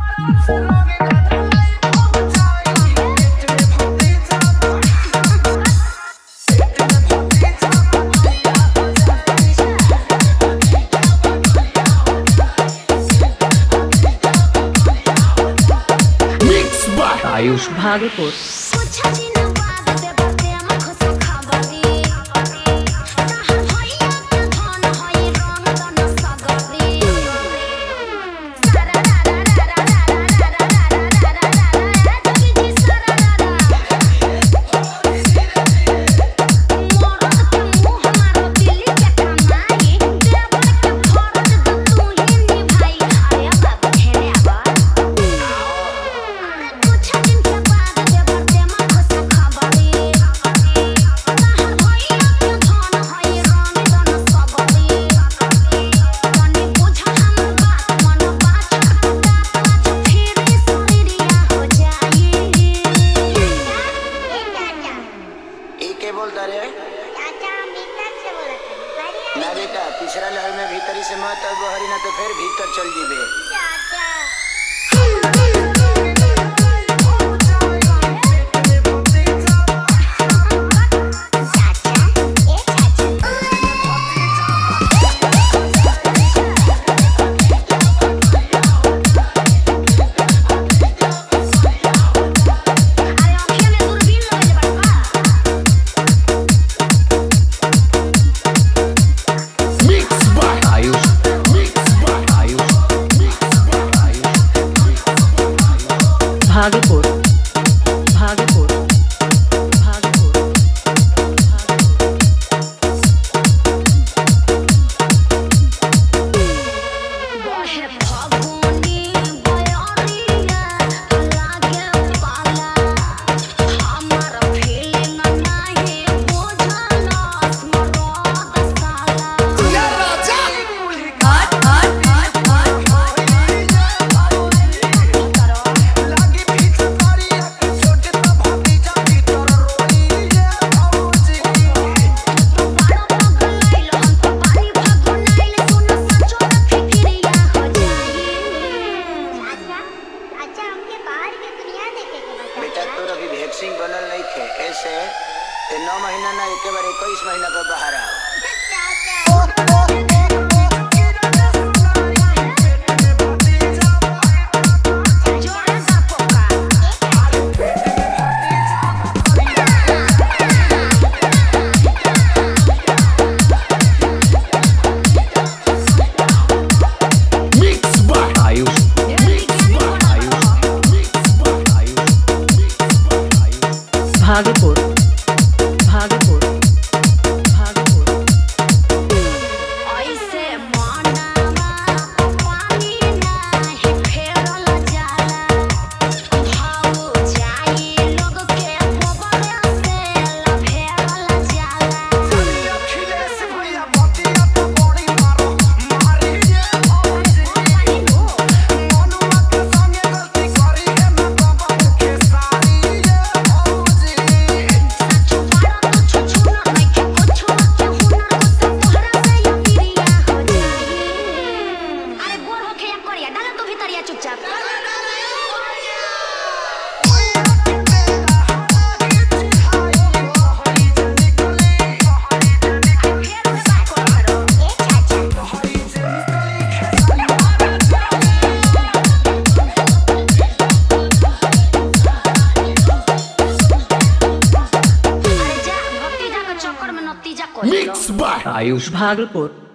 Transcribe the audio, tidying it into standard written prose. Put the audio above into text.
आयुष भागलपुर। बोलता रे चाचा हम भीतर से बोलत हनी ना बेटा तीसरा लहर में भीतरी से मत अब हरी ना तो फिर भीतर चल जीबे चाचा भागलपुर भागलपुर भागलपुर बहे फागुनी बयारिया लागे पाला हमर फीलिंग नाही बुझला स्मरण साला या राजा लागी पीछे करी छोटे तो भतीजा भीतर रोई ये भौजी बारो पगलाइल हम तो पानी भगुनाइल सुन सचो फिक्रिया हो जाई चाचा चाचा हमके बाहर के दुनिया देखे के बता बेटा तोर अभी वैक्सीन बनल नहीं थे ऐसे ते 9 महीना ना एक बार 21 महीना पर बाहर आओ भागलपुर भागलपुर भागलपुर ऐसे मानवा पानी नाही फेरल जाला भाऊ जाई लोग के खबर से लफेरल जाला अखिलेश भैया भतीजा तो बड़ी मारो मारी ये भौजी मनुआ के संगे गलती करी है ना बाबा के सारी ये भौजी छुपारा तो छुछुना नहीं के कुछ के हुनर को सब तोहरा से या पिरिया हो जाई अरे बोर होके या करिया डाल तू भीतरिया चुपचाप अरे जा भतीजा के चक्कर में नतीजा कोई आयुष भागलपुर।